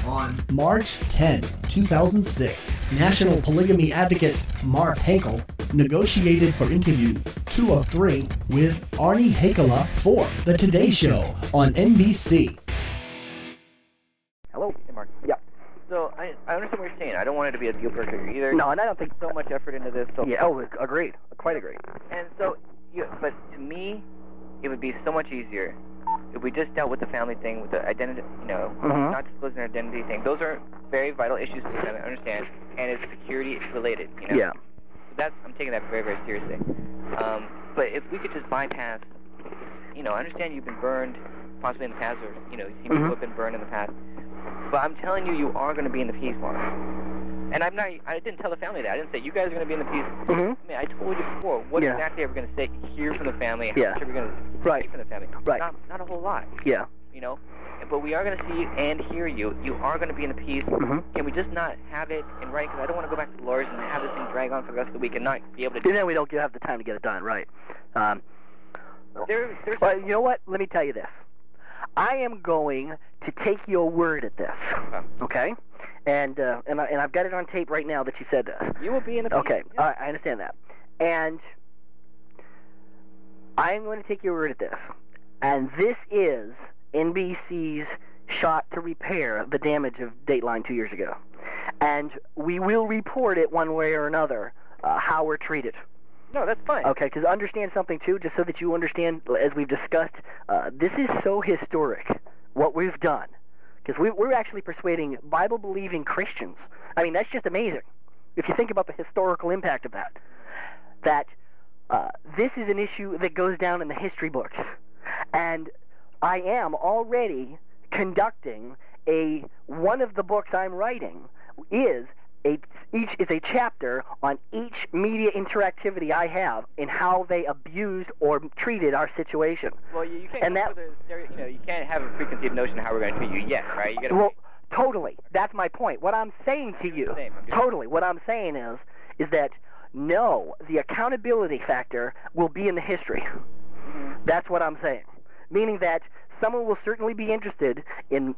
On March 10, 2006, national polygamy advocate Mark Hankel negotiated for interview 2 of 3 with Arnie Hakala for The Today Show on NBC. Hello? Hey, Mark. Yeah. So, I understand what you're saying. I don't want it to be a deal breaker either. No, and I don't think so much effort into this. So. Yeah, agreed. Quite agreed. And so, but to me, it would be so much easier if we just dealt with the family thing, with the identity, not disclosing our identity thing. Those are very vital issues for them to understand, and it's security related, Yeah. So I'm taking that very, very seriously. But if we could just bypass, I understand you've been burned possibly in the past, or, you've seen people who have been burned in the past. But I'm telling you, you are going to be in the peace line. And I didn't tell the family that. I didn't say, you guys are going to be in the peace. I mean, I told you before, what exactly are we going to hear from the family? How much are we going to see from the family? Right. Not a whole lot. Yeah. But we are going to see and hear you. You are going to be in the peace. Can we just not have it in writing? Because I don't want to go back to the lawyers and have this thing drag on for the rest of the week and not be able to do it. And then we don't have the time to get it done, right. There's well, you know what? Let me tell you this. I am going to take your word at this, okay? And I've got it on tape right now that you said this. You will be in the peace. Okay, all right, I understand that. And I'm going to take your word at this. And this is NBC's shot to repair the damage of Dateline 2 years ago. And we will report it one way or another, how we're treated. No, that's fine. Okay, because understand something, too, just so that you understand, as we've discussed, this is so historic, what we've done. Because we're actually persuading Bible-believing Christians. I mean, that's just amazing. If you think about the historical impact of that. That this is an issue that goes down in the history books. And I am already conducting one of the books I'm writing is a chapter on each media interactivity I have in how they abused or treated our situation. Well, you can't you can't have a preconceived notion of how we're going to treat you yet, right? You gotta totally. That's my point. What I'm saying to you, totally. What I'm saying is that no, the accountability factor will be in the history. That's what I'm saying. Meaning that someone will certainly be interested in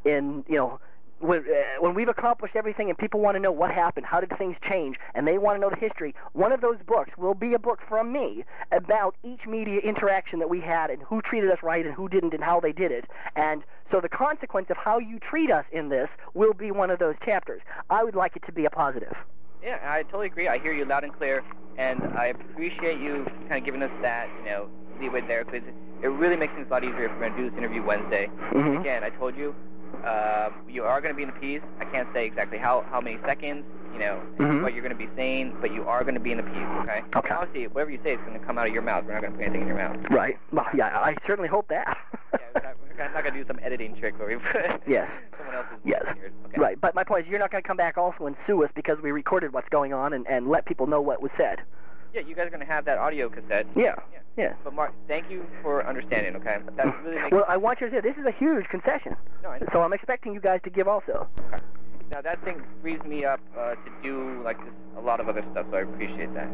when we've accomplished everything and people want to know what happened, how did things change, and they want to know the history, one of those books will be a book from me about each media interaction that we had and who treated us right and who didn't and how they did it. And so the consequence of how you treat us in this will be one of those chapters. I would like it to be a positive. Yeah, I totally agree. I hear you loud and clear, and I appreciate you kind of giving us that, leeway there, because it really makes things a lot easier if we're going to do this interview Wednesday. Again, I told you, you are going to be in the peace. I can't say exactly how many seconds, what you're going to be saying, but you are going to be in the peace, okay? Okay. Obviously, whatever you say is going to come out of your mouth. We're not going to put anything in your mouth. Right. Well, yeah, I certainly hope that. We're not going to do some editing trick where we put someone else's voice in yours. Okay. Right, but my point is you're not going to come back also and sue us because we recorded what's going on and let people know what was said. Yeah, you guys are going to have that audio cassette. Yeah. But Mark, thank you for understanding, okay? That really makes well, I want you to say this is a huge concession. No, I know. So I'm expecting you guys to give also. Okay. Now, that thing frees me up to do, a lot of other stuff, so I appreciate that.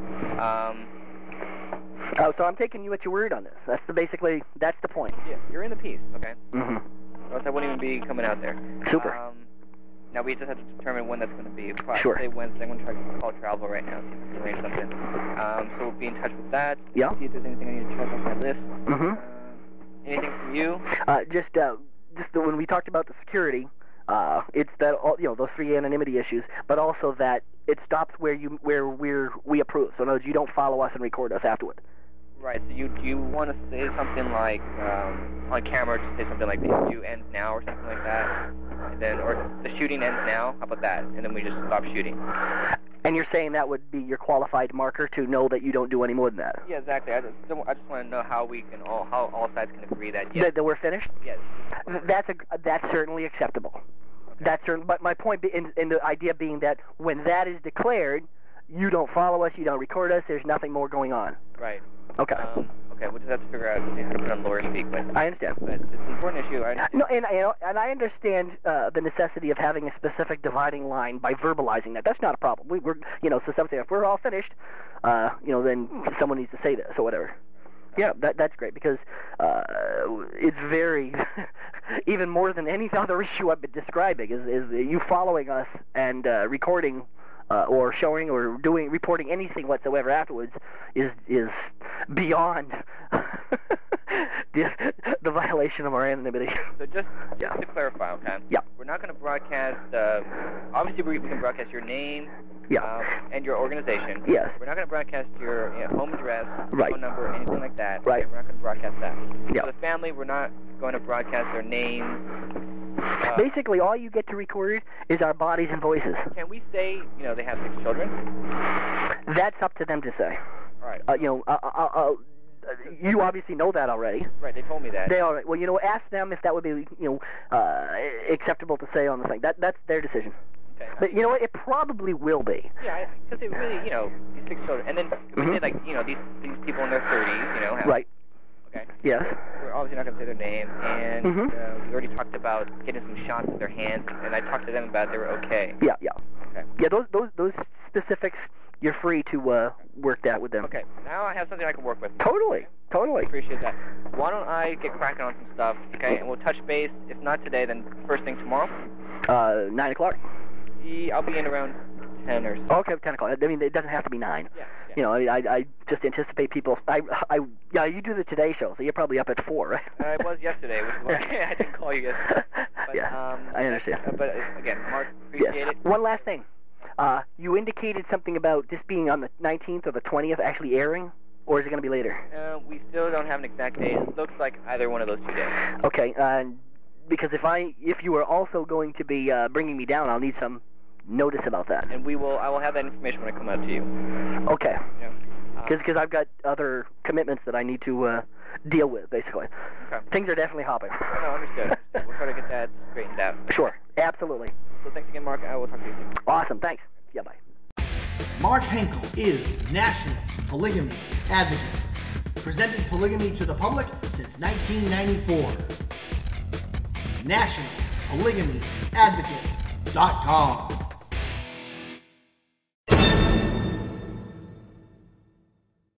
So I'm taking you at your word on this. That's the point. Yeah, you're in the peace, okay? Or else I wouldn't even be coming out there. Super. Now, we just have to determine when that's going to be. Probably sure. Say Wednesday. I'm going to try to call travel right now, see if we can arrange something. So we'll be in touch with that. Yeah. See if there's anything I need to check off my list. Anything from you? Just when we talked about the security, it's that those 3 anonymity issues, but also that it stops where we approve. So in other words, you don't follow us and record us afterward. Right. So you want to say something like on camera, just say something like the interview ends now or something like that, and then or the shooting ends now. How about that? And then we just stop shooting. And you're saying that would be your qualified marker to know that you don't do any more than that? Yeah, exactly. I just want to know how all sides can agree that that we're finished. Yes. That's certainly acceptable. Okay. That's certain. But my point in the idea being that when that is declared, you don't follow us, you don't record us. There's nothing more going on. Right. Okay. Okay, we'll just have to figure out how to put on lawyer speak. But I understand. But it's an important issue. No, and I understand the necessity of having a specific dividing line by verbalizing that. That's not a problem. We're so something if we're all finished, then someone needs to say this or whatever. Yeah, that's great because it's very, even more than any other issue I've been describing, is you following us and recording or showing or reporting anything whatsoever afterwards is beyond the violation of our anonymity. So just to clarify, okay? Yeah. We're not going to broadcast. Obviously, we can broadcast your name. Yeah. And your organization. Yes. We're not going to broadcast your home address, right. phone number, anything like that. Right. Okay, we're not going to broadcast that. Yeah. For the family, we're not going to broadcast their names. Basically, all you get to record is our bodies and voices. Can we say, they have 6 children? That's up to them to say. All right. You obviously know that already. Right, they told me that. They all right. Well, ask them if that would be, acceptable to say on the thing. That's their decision. Okay. But you know what? It probably will be. Yeah, because it really, these 6 children, and then we say like, these people in their 30s, have. Right. Okay. Yes. We're obviously not going to say their name, and we already talked about getting some shots with their hands, and I talked to them about they were okay. Yeah. Okay. Yeah, those specifics, you're free to work that with them. Okay. Now I have something I can work with. Totally. Appreciate that. Why don't I get cracking on some stuff, okay? And we'll touch base, if not today, then first thing tomorrow. 9 o'clock. I'll be in around 10 or so. Okay, 10 o'clock. I mean, it doesn't have to be 9. Yeah. I just anticipate people. You do the Today Show, so you're probably up at 4, right? I was yesterday, which is why I didn't call you yesterday. But, I understand. But again, Mark, appreciate it. One last thing. You indicated something about this being on the 19th or the 20th actually airing, or is it going to be later? We still don't have an exact date. It looks like either one of those 2 days. Okay, because if you are also going to be bringing me down, I'll need some notice about that. And I will have that information when I come out to you. Okay. Yeah. Because I've got other commitments that I need to deal with, basically. Okay. Things are definitely hopping. No, understood. We'll try to get that straightened out. Sure. Absolutely. So thanks again, Mark. I will talk to you soon. Awesome. Thanks. Yeah, bye. Mark Henkel is National Polygamy Advocate, presenting polygamy to the public since 1994. NationalPolygamyAdvocate.com